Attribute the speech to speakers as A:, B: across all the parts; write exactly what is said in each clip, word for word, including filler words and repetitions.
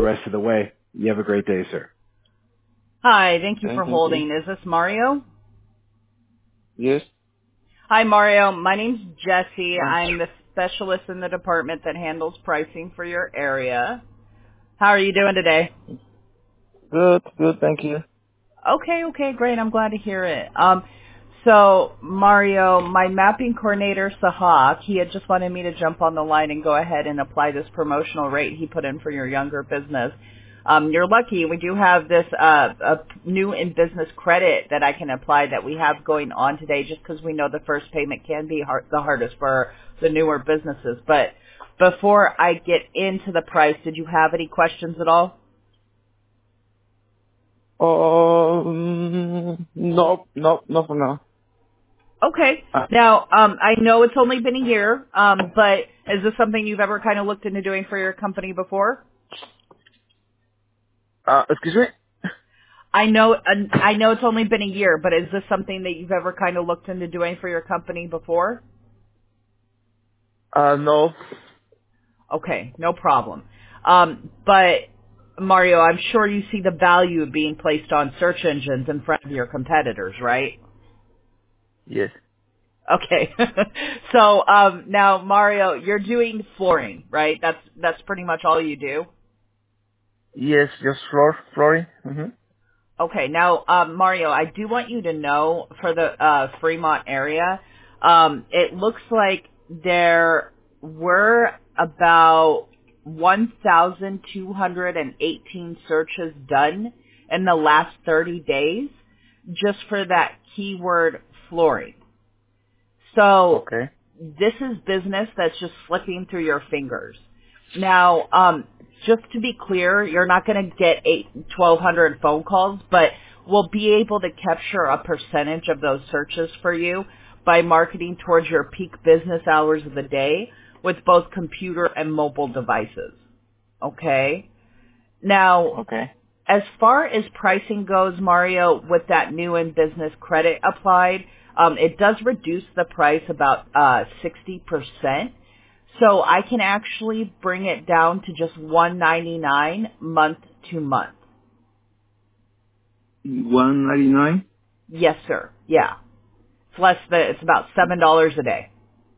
A: rest of the way. You have a great day, sir.
B: Hi, thank you
C: Okay,
B: for
C: thank
B: holding.
C: you.
B: Is this Mario?
C: Yes.
B: Hi, Mario. My name's Jesse.
C: Um,
B: I'm the specialist in the department that handles pricing for your area. How are you doing today?
C: good, good, thank you.
B: Okay, okay, great. I'm glad to hear it. Um, so, Mario, my mapping coordinator, Sahak, he had just wanted me to jump on the line and go ahead and apply this promotional rate he put in for your younger business. Um, you're lucky. We do have this uh, a new in-business credit that I can apply that we have going on today just because we know the first payment can be hard, the hardest for the newer businesses. But before I get into the price, did you have any questions at all?
C: Um, no, no, no for now.
B: Okay.
C: Uh,
B: Now, um, I know it's only been a year, um, but is this something you've ever kind of looked into doing for your company before?
C: uh, excuse me?
B: I know, uh, I know it's only been a year, but is this something that you've ever kind of looked into doing for your company before?
C: Uh, no.
B: Okay, no problem. Um, but Mario, I'm sure you see the value of being placed on search engines in front of your competitors, right?
C: Yes.
B: Okay. so um, now, Mario, you're doing flooring, right? That's that's pretty much all you do.
C: Yes, just floor, flooring. Mm-hmm.
B: Okay. Now, um, Mario, I do want you to know for the uh, Fremont area, um, it looks like there were about one thousand two hundred eighteen searches done in the last thirty days just for that keyword flooring. So
C: Okay.
B: this is business that's just slipping through your fingers. Now, um, just to be clear, you're not going to get eight, twelve hundred phone calls, but we'll be able to capture a percentage of those searches for you by marketing towards your peak business hours of the day with both computer and mobile devices. Okay? Now,
C: Okay.
B: as far as pricing goes, Mario, with that new in business credit applied, um, it does reduce the price about uh, sixty percent. So I can actually bring it down to just one ninety-nine month to month.
C: one ninety-nine?
B: Yes, sir. Yeah. It's less than, it's about seven dollars a day.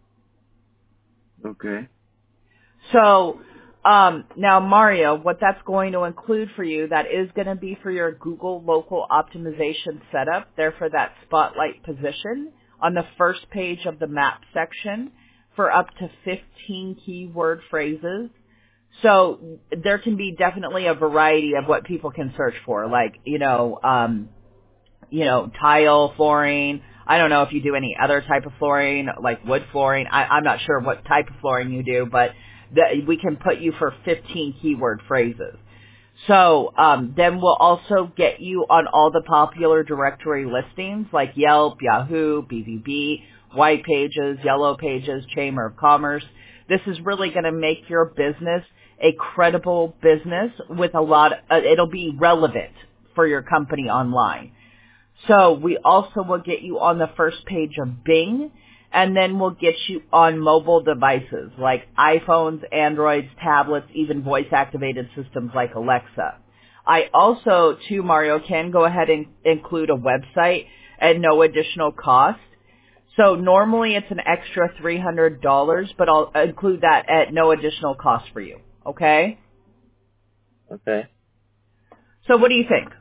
C: Okay.
B: So, um, now Mario, what that's going to include for you, that is going to be for your Google local optimization setup there for that spotlight position on the first page of the map section for up to fifteen keyword phrases. So there can be definitely a variety of what people can search for, like, you know, um, you know, tile flooring. I don't know if you do any other type of flooring, like wood flooring. I, I'm not sure what type of flooring you do, but the, we can put you for fifteen keyword phrases. So um, then we'll also get you on all the popular directory listings like Yelp, Yahoo, B B B, White Pages, Yellow Pages, Chamber of Commerce. This is really going to make your business a credible business with a lot. Of, uh, it'll be relevant for your company online. So we also will get you on the first page of Bing, and then we'll get you on mobile devices like iPhones, Androids, tablets, even voice-activated systems like Alexa. I also, too, Mario, can go ahead and include a website at no additional cost. So normally it's an extra three hundred dollars, but I'll include that at no additional cost for you. Okay?
C: Okay.
B: So what do you think?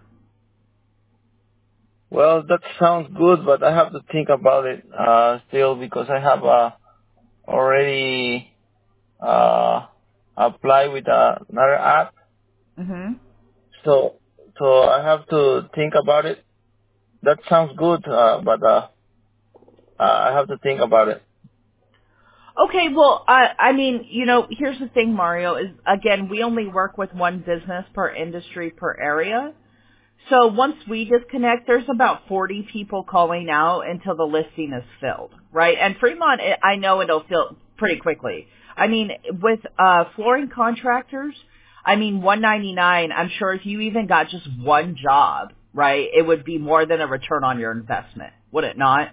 C: Well, that sounds good, but I have to think about it, uh, still because I have, uh, already, uh, applied with uh, another app.
B: Mm-hmm.
C: So, so I have to think about it. That sounds good, uh, but, uh, uh, I have to think about it.
B: Okay, well, I, I mean, you know, here's the thing, Mario, is, again, we only work with one business per industry per area. So once we disconnect, there's about forty people calling out until the listing is filled, right? And Fremont, I know it'll fill pretty quickly. I mean, with uh, flooring contractors, I mean, one ninety-nine, I'm sure if you even got just one job, right, it would be more than a return on your investment, would it not?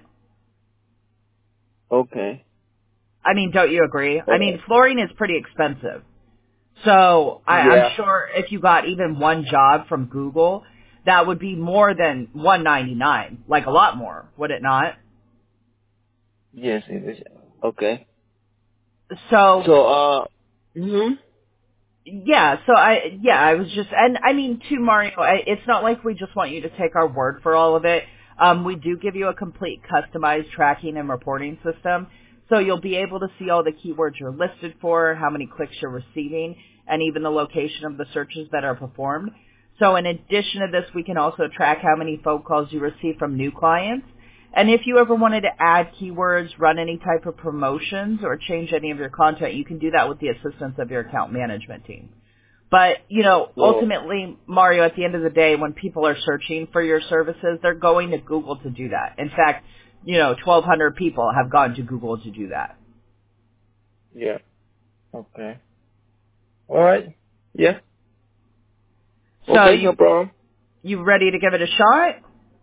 C: Okay.
B: I mean, don't you agree? I
C: Uh,
B: mean, flooring is pretty expensive. So I,
C: Yeah.
B: I'm sure if you got even one job from Google, that would be more than one ninety-nine, like a lot more, would it not?
C: Yes, it is. Okay.
B: So
C: So, uh, hmm
B: yeah, so I yeah, I was just and I mean to Mario, I, it's not like we just want you to take our word for all of it. Um, we do give you a complete customized tracking and reporting system, so you'll be able to see all the keywords you're listed for, how many clicks you're receiving, and even the location of the searches that are performed. So in addition to this, we can also track how many phone calls you receive from new clients. And if you ever wanted to add keywords, run any type of promotions, or change any of your content, you can do that with the assistance of your account management team. But, you know,
C: so,
B: ultimately, Mario, at the end of the day, when people are searching for your services, they're going to Google to do that. In fact, you know, twelve hundred people have gone to Google to do that.
C: yeah. Okay. All right. Yeah.
B: So
C: Okay, no
B: you,
C: problem.
B: you ready to give it a shot?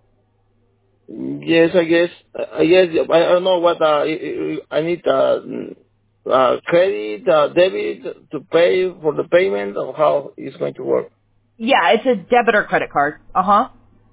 C: Yes, I guess. I guess I don't know what uh, I I need uh, uh, credit, uh, debit to pay for the payment, or how it's going to work.
B: Yeah, it's a debit or credit card. Uh-huh.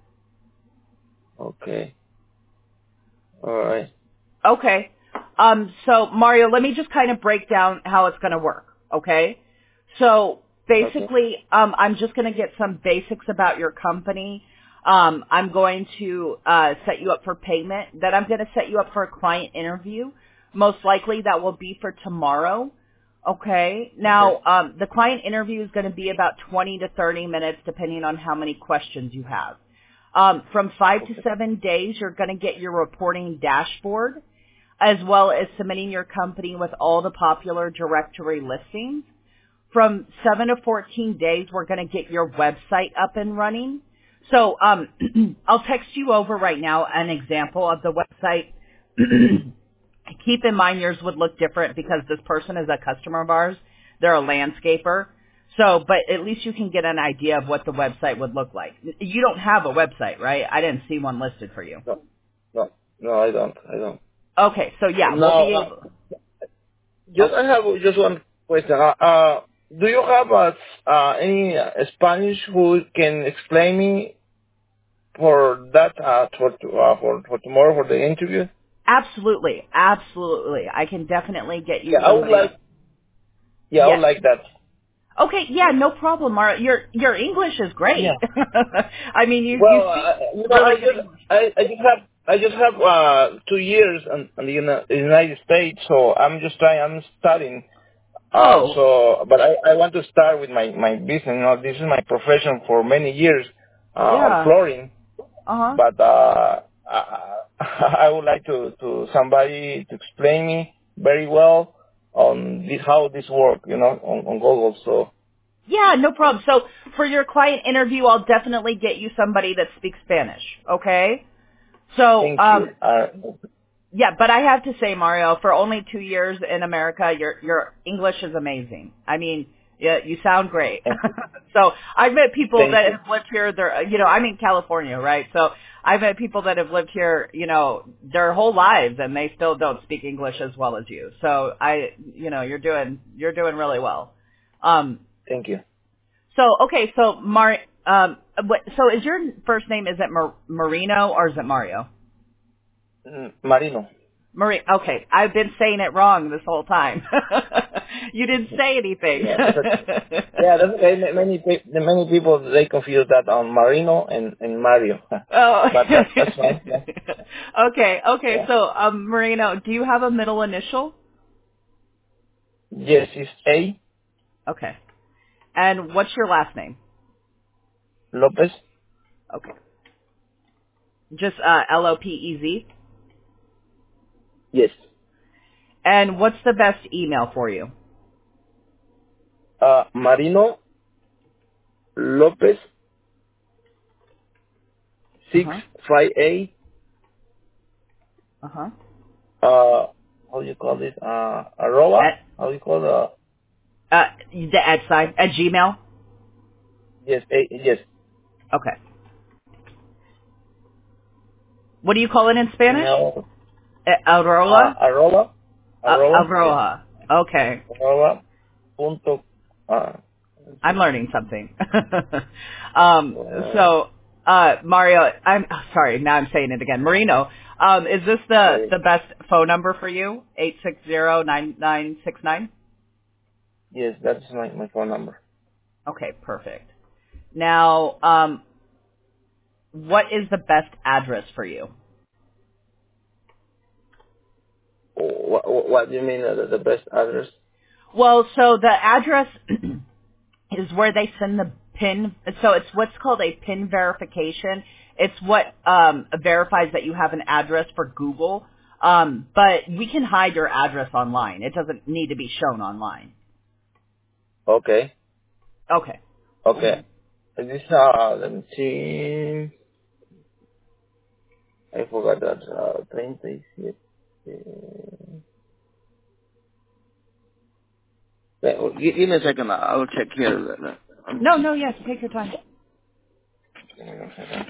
C: Okay. All right.
B: Okay. Um, so Mario, let me just kind of break down how it's going to work. Okay. So
C: Okay.
B: basically, um, I'm just going to get some basics about your company. Um, I'm going to uh, set you up for payment. Then I'm going to set you up for a client interview. Most likely that will be for tomorrow. Okay.
C: Okay.
B: Now, um, the client interview is going to be about twenty to thirty minutes, depending on how many questions you have. Um, from five to
C: Okay.
B: seven days, you're going to get your reporting dashboard, as well as submitting your company with all the popular directory listings. From seven to fourteen days, we're going to get your website up and running. So um, I'll text you over right now an example of the website. Keep in mind yours would look different because this person is a customer of ours. They're a landscaper. So, but at least you can get an idea of what the website would look like. You don't have a website, right? I didn't see one listed for you.
C: No, no, no, I don't. I don't.
B: Okay, so yeah, we'll
C: Now,
B: be
C: uh,
B: able.
C: just I have just one question. Uh, uh do you have uh, uh, any uh, Spanish who can explain me for that uh, for uh, for for tomorrow for the interview?
B: Absolutely, absolutely. I can definitely get you
C: Yeah, I would
B: somebody.
C: like. Yeah, I would
B: Yes.
C: like that.
B: Okay, yeah, no problem, Mara. Your your English is great.
C: Yeah.
B: I mean, you you
C: Well,
B: speak
C: uh, you know, I
B: really good
C: just
B: English.
C: I, I just have I just have uh, two years in, in the Uni- United States, so I'm just trying. I'm studying. Uh,
B: Oh,
C: so, but I, I want to start with my my business. You know, this is my profession for many years uh, on
B: yeah.
C: flooring.
B: Uh huh.
C: But uh, I, I would like to to somebody to explain me very well on this how this work. You know, on, on Google. So
B: Yeah, no problem. So for your client interview, I'll definitely get you somebody that speaks Spanish. Okay. So
C: thank you.
B: um,
C: Uh,
B: yeah, but I have to say, Mario, for only two years in America, your your English is amazing. I mean, yeah, you sound great.
C: thank you.
B: So I've met people
C: Thank
B: that
C: you.
B: have lived here. They're, you know, I'm in California, right? So I've met people that have lived here, you know, their whole lives, and they still don't speak English as well as you. So I, you know, you're doing you're doing really well. Um,
C: Thank you.
B: so okay, so Mar, um, what, so is your first name is it Mar- Marino or is it Mario?
C: Mm, Marino.
B: Marie, okay, I've been saying it wrong this whole time. You didn't say anything.
C: Yeah, that's okay. Yeah, that's okay. Ma- Many pe- many people they confuse that on Marino and, and Mario,
B: Oh.
C: but that, that's fine. Yeah.
B: Okay, okay,
C: Yeah.
B: so um, Marino, do you have a middle initial?
C: Yes, it's A
B: Okay. And what's your last name?
C: Lopez.
B: Okay. Just uh, L O P E Z.
C: Yes.
B: And what's the best email for you?
C: Uh, Marino Lopez six
B: Uh-huh.
C: five eight.
B: Uh-huh.
C: Uh, how do you call it? Uh, Aroa.
B: At,
C: How do you call it? Uh,
B: uh, the at sign, at Gmail?
C: yes, A, yes.
B: Okay. What do you call it in Spanish?
C: Email.
B: Uh,
C: Uh,
B: Aurora?
C: Aroa.
B: Uh,
C: Aroa. Yes.
B: Aurora. Okay.
C: Aroa. Punto Uh,
B: I'm learning something. um,
C: uh,
B: so, uh, Mario, I'm oh, sorry. Now I'm saying it again. Marino, um, is this the the best phone number for you? Eight six zero nine nine six nine.
C: yes, that's my, my phone number.
B: Okay, perfect. Now, um, what is the best address for you?
C: What, what do you mean, uh, the, the best address?
B: Well, so the address is where they send the PIN. So it's what's called a PIN verification. It's what um, verifies that you have an address for Google. Um, but we can hide your address online. It doesn't need to be shown online.
C: Okay.
B: Okay.
C: Okay. This, uh, let me see. I forgot that, uh, thirty-six. Wait, oh, gi- give me a second. I'll check here. Um,
B: No, no, yes, take your time.
C: give me one second.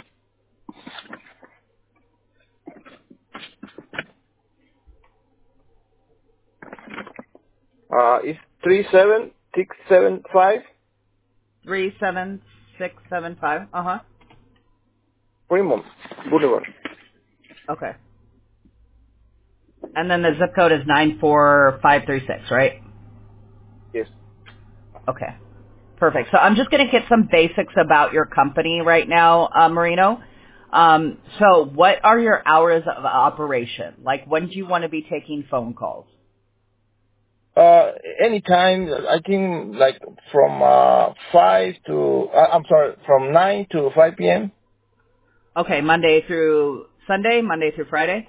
C: Uh, it's three seven six seven five
B: Three seven six seven five. Uh huh.
C: Fremont Boulevard.
B: Okay. And then the zip code is nine four five three six, right?
C: Yes.
B: Okay. Perfect. So I'm just going to get some basics about your company right now, uh, Marino. Um, so what are your hours of operation? Like, when do you want to be taking phone calls?
C: Uh, anytime, I think like from, uh, five to, uh, I'm sorry, from nine to five p.m.
B: Okay, Monday through Sunday, Monday through Friday?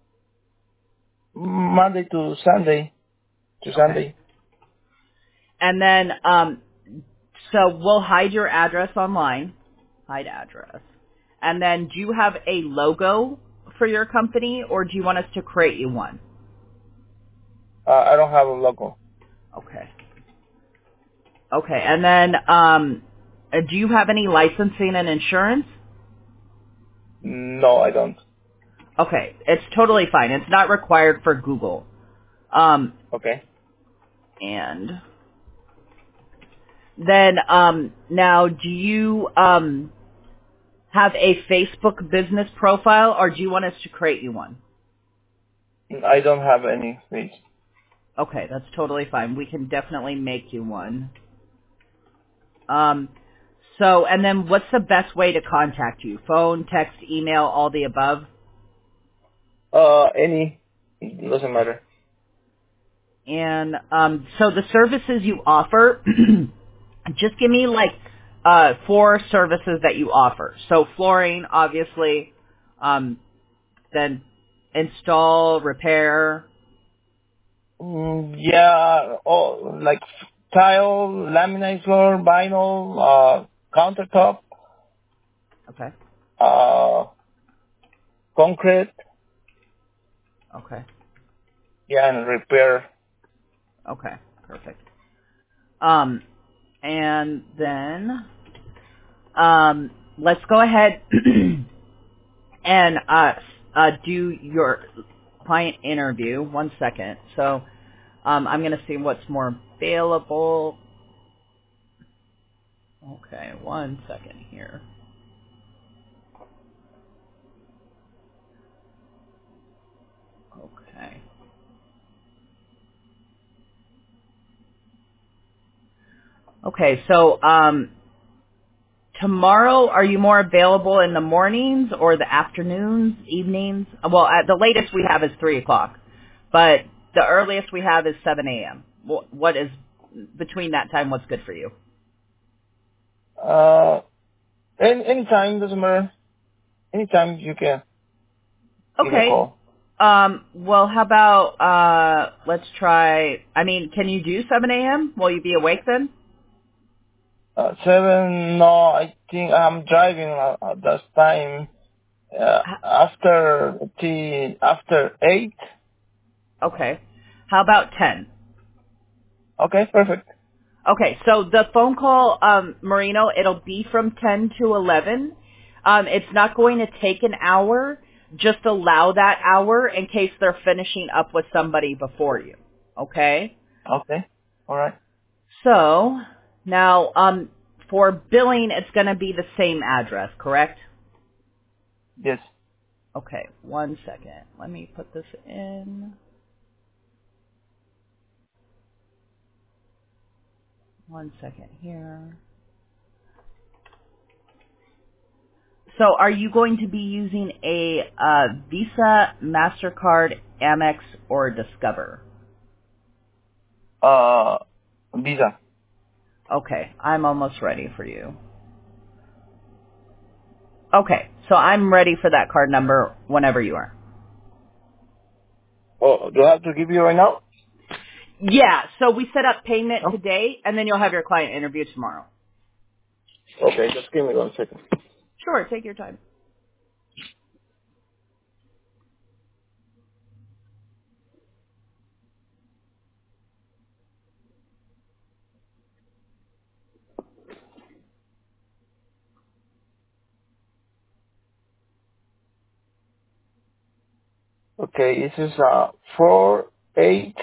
C: Monday to Sunday to
B: Okay.
C: Sunday.
B: And then, um, so we'll hide your address online. Hide address. And then do you have a logo for your company, or do you want us to create you one?
C: Uh, I don't have a logo.
B: Okay. Okay. And then, um, uh, do you have any licensing and insurance?
C: No, I don't.
B: Okay. It's totally fine. It's not required for Google. Um,
C: Okay.
B: and then, um, now do you, um, have a Facebook business profile, or do you want us to create you one?
C: I don't have any, please.
B: Okay. That's totally fine. We can definitely make you one. Um, so, and then what's the best way to contact you? Phone, text, email, all the above?
C: Uh, any. It doesn't matter.
B: And um, so the services you offer, just give me like uh, four services that you offer. So flooring, obviously, um, then install, repair.
C: Mm, yeah, oh, like tile, laminate floor, vinyl, uh, countertop,
B: Okay,
C: uh, concrete,
B: okay,
C: yeah, and repair.
B: okay, perfect. Um, and then um, let's go ahead and uh, uh, do your client interview. One second. So um, I'm going to see what's more available. Okay, one second here. Okay. Okay, so um, tomorrow, are you more available in the mornings or the afternoons, evenings? Well, at the latest we have is three o'clock, but the earliest we have is seven a.m. What, what is, between that time, what's good for you?
C: Uh, any, anytime, doesn't matter. Anytime you can give me a
B: Okay.
C: call.
B: Um, well, how about, uh, let's try, I mean, can you do seven a.m.? Will you be awake then?
C: Uh, seven, no, I think I'm driving uh, at that time. Uh,
B: H-
C: after the, after eight.
B: Okay. How about ten?
C: Okay, perfect.
B: Okay, so the phone call, um, Marino, it'll be from ten to eleven. Um, it's not going to take an hour. Just allow that hour in case they're finishing up with somebody before you. Okay?
C: Okay, alright.
B: So now, um, for billing, it's going to be the same address, correct?
C: Yes.
B: Okay, one second. Let me put this in. One second here. So are you going to be using a uh, Visa, MasterCard, Amex, or Discover?
C: Uh, Visa.
B: Okay, I'm almost ready for you. Okay, so I'm ready for that card number whenever you are.
C: Oh, do I have to give you right now?
B: Yeah, so we set up payment
C: No?
B: today, and then you'll have your client interview tomorrow.
C: Okay, just give me one second.
B: Sure, take your time.
C: Okay, this is uh four eight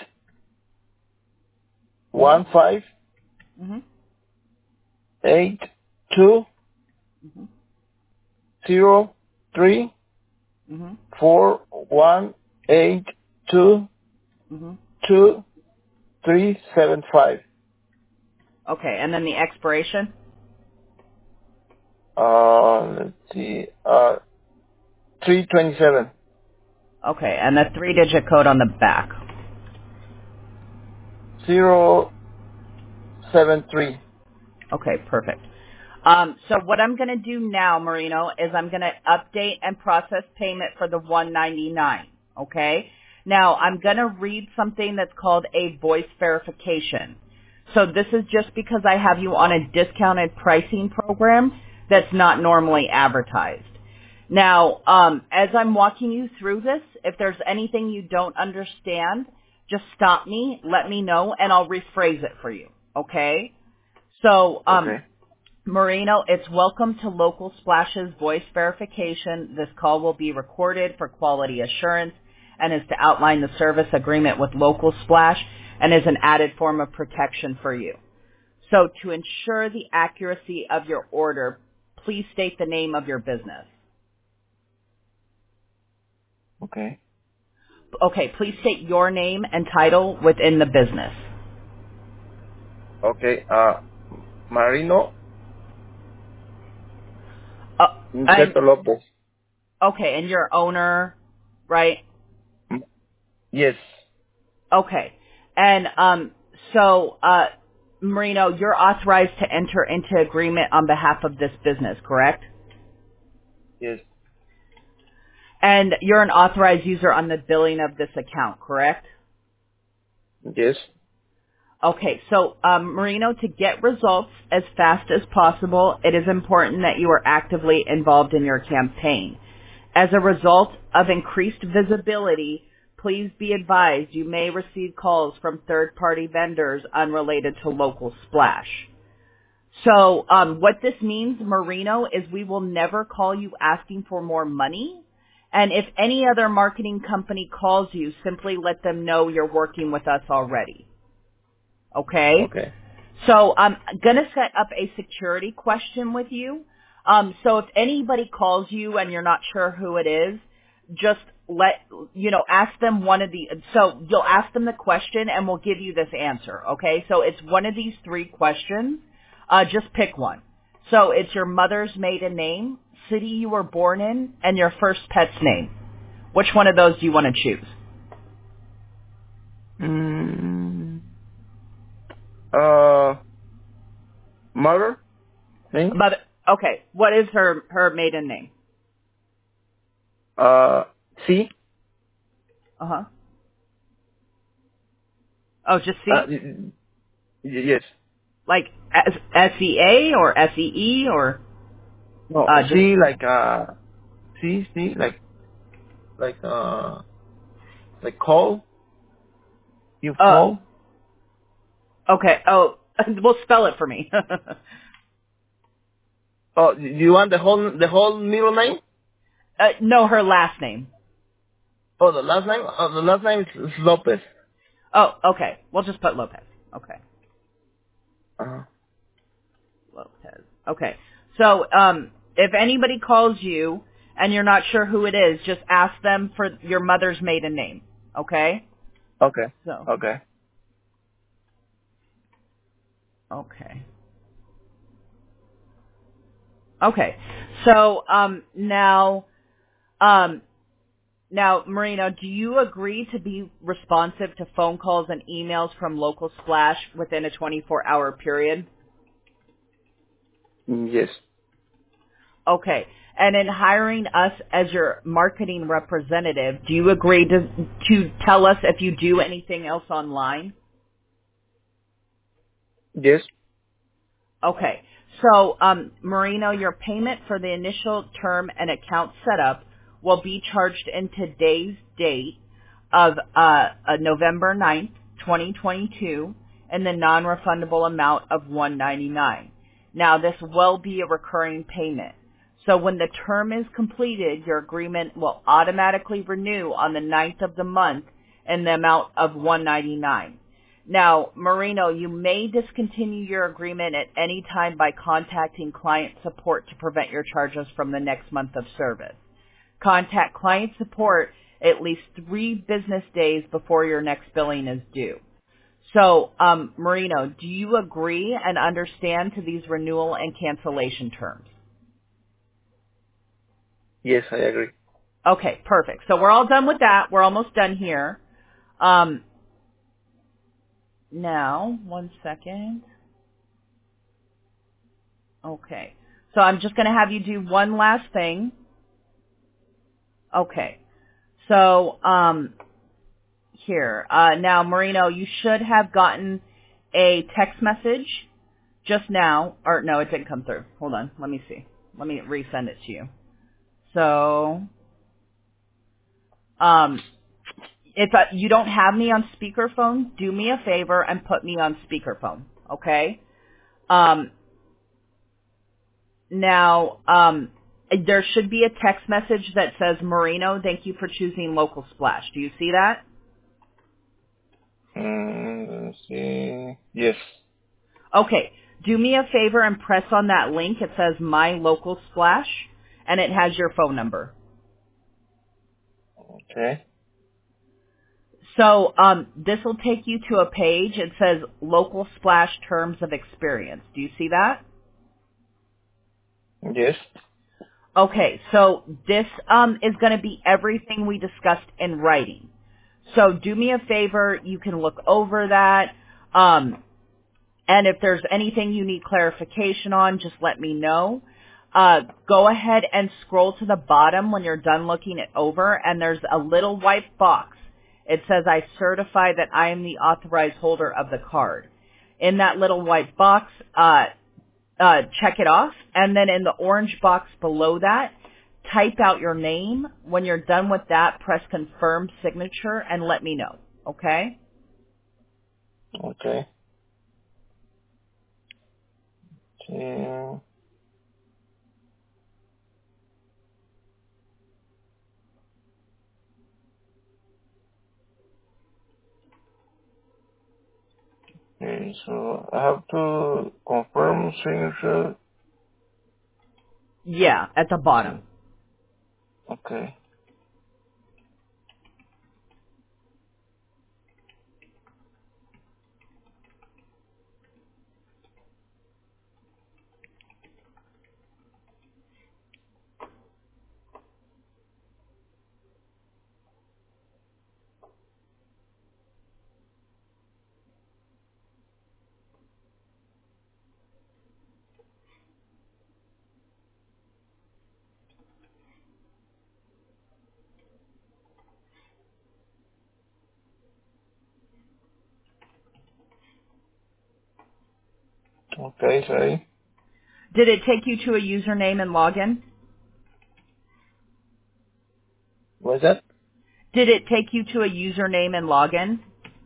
C: one
B: Mm-hmm.
C: five
B: Mm-hmm.
C: eight two
B: Mm-hmm.
C: zero three
B: Mm-hmm.
C: four one eight two
B: Mm-hmm.
C: two three seven five.
B: Okay, and then the expiration?
C: Uh, let's see. Uh, three twenty seven
B: Okay, and the three-digit code on the back.
C: zero seven three.
B: Okay, perfect. Um, so what I'm going to do now, Marino, is I'm going to update and process payment for the one ninety-nine. Okay? Now, I'm going to read something that's called a voice verification. So this is just because I have you on a discounted pricing program that's not normally advertised. Now, um, as I'm walking you through this, if there's anything you don't understand, just stop me, let me know, and I'll rephrase it for you. Okay? So, um,
C: Okay.
B: Marino, it's welcome to Local Splash's voice verification. This call will be recorded for quality assurance and is to outline the service agreement with Local Splash and is an added form of protection for you. So to ensure the accuracy of your order, please state the name of your business.
C: Okay.
B: Okay, please state your name and title within the business.
C: Okay. Uh, Marino
B: Uh, and,
C: Inserto Lopez.
B: okay, and you're owner, right?
C: Mm, Yes.
B: Okay. And um, so, uh, Marino, you're authorized to enter into agreement on behalf of this business, correct?
C: Yes.
B: And you're an authorized user on the billing of this account, correct?
C: Yes.
B: Okay, so um, Marino, to get results as fast as possible, it is important that you are actively involved in your campaign. As a result of increased visibility, please be advised you may receive calls from third-party vendors unrelated to Local Splash. So um, what this means, Marino, is we will never call you asking for more money. And if any other marketing company calls you, simply let them know you're working with us already. Okay?
C: Okay.
B: So I'm going to set up a security question with you. Um, so if anybody calls you and you're not sure who it is, just let, you know, ask them one of the, so you'll ask them the question and we'll give you this answer, okay? So it's one of these three questions. Uh, just pick one. So it's your mother's maiden name, city you were born in, and your first pet's name. Which one of those do you want to choose?
C: Mm, uh, mother? Name?
B: Mother, okay, what is her, her maiden name?
C: Uh, C?
B: Uh-huh. Oh, just
C: Uh,
B: C?
C: y- y- yes.
B: Like S E A or S E E or
C: No,
B: uh, just
C: C like, uh, C, C, like, like, uh, like call? You
B: uh
C: call?
B: okay. Oh, well, spell it for me.
C: Oh, you want the whole, the whole middle name?
B: uh, no, her last name.
C: Oh, the last name? Oh, the last name is Lopez.
B: Oh, okay. We'll just put Lopez. Okay.
C: Uh,
B: Lopez. Okay. So, um, if anybody calls you and you're not sure who it is, just ask them for your mother's maiden name. Okay?
C: okay.
B: So,
C: Okay.
B: okay. Okay. So, um, now, um, now, Marino, do you agree to be responsive to phone calls and emails from Local Splash within a twenty-four hour period?
C: Yes.
B: Okay. And in hiring us as your marketing representative, do you agree to to tell us if you do anything else online?
C: Yes.
B: Okay. So, um, Marino, your payment for the initial term and account setup will be charged in today's date of uh, uh, November ninth, twenty twenty-two, in the non-refundable amount of one hundred ninety-nine dollars. Now, this will be a recurring payment. So when the term is completed, your agreement will automatically renew on the ninth of the month in the amount of one hundred ninety-nine dollars. Now, Marino, you may discontinue your agreement at any time by contacting client support to prevent your charges from the next month of service. Contact client support at least three business days before your next billing is due. So, um, Marino, do you agree and understand to these renewal and cancellation terms?
C: Yes, I agree.
B: Okay, perfect. So we're all done with that. We're almost done here. Um, now, one second. Okay. So I'm just going to have you do one last thing. Okay. So, um, here. Uh, now, Marino, you should have gotten a text message just now. Or, no, it didn't come through. Hold on. Let me see. Let me resend it to you. So, um, if uh, you don't have me on speakerphone, do me a favor and put me on speakerphone. Okay? Um, now, um, there should be a text message that says, Marino, thank you for choosing Local Splash. Do you see that?
C: Mm, let's see. Yes.
B: Okay. Do me a favor and press on that link. It says My Local Splash, and it has your phone number.
C: Okay.
B: So um, this will take you to a page. It says Local Splash Terms of Experience. Do you see that?
C: Yes.
B: Okay, so this um, is going to be everything we discussed in writing. So do me a favor. You can look over that. Um, and if there's anything you need clarification on, just let me know. Uh, go ahead and scroll to the bottom when you're done looking it over, and there's a little white box. It says, I certify that I am the authorized holder of the card. In that little white box, uh, uh, check it off, and then in the orange box below that, type out your name. When you're done with that, press confirm signature and let me know, okay?
C: Okay. Yeah. Okay, so I have to confirm signature.
B: Yeah, at the bottom.
C: Okay. Okay, sorry.
B: Did it take you to a username and login?
C: What's that?
B: Did it take you to a username and login?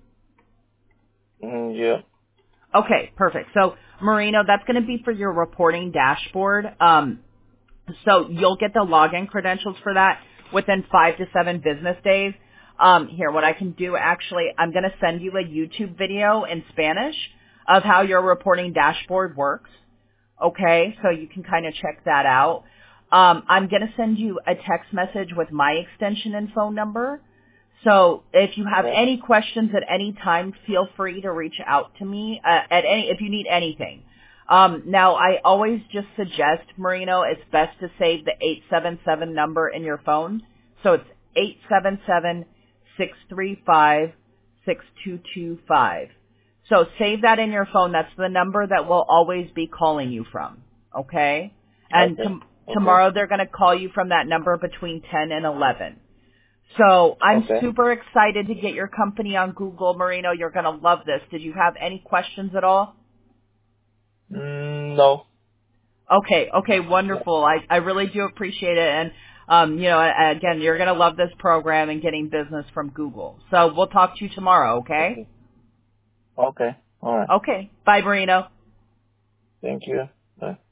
C: Mm, yeah.
B: Okay, perfect. So, Marino, that's going to be for your reporting dashboard. Um, so you'll get the login credentials for that within five to seven business days. Um, here, what I can do, actually, I'm going to send you a YouTube video in Spanish. of how your reporting dashboard works. Okay, so you can kind of check that out. Um, I'm going to send you a text message with my extension and phone number. So if you have
C: Okay.
B: any questions at any time, feel free to reach out to me uh, at any if you need anything. Um, now, I always just suggest, Marino, it's best to save the eight seven seven number in your phone. So it's eight seven seven, six three five, six two two five. So save that in your phone. That's the number that we'll always be calling you from. Okay? And
C: Okay.
B: tom-
C: Okay.
B: tomorrow they're going to call you from that number between ten and eleven. So I'm
C: Okay.
B: super excited to get your company on Google, Marino. You're going to love this. Did you have any questions at all?
C: Mm, no.
B: Okay, okay, wonderful. I, I really do appreciate it. And, um, you know, again, you're going to love this program and getting business from Google. So we'll talk to you tomorrow, okay?
C: Okay. Okay. All right.
B: Okay. Bye, Marino.
C: Thank you. Bye.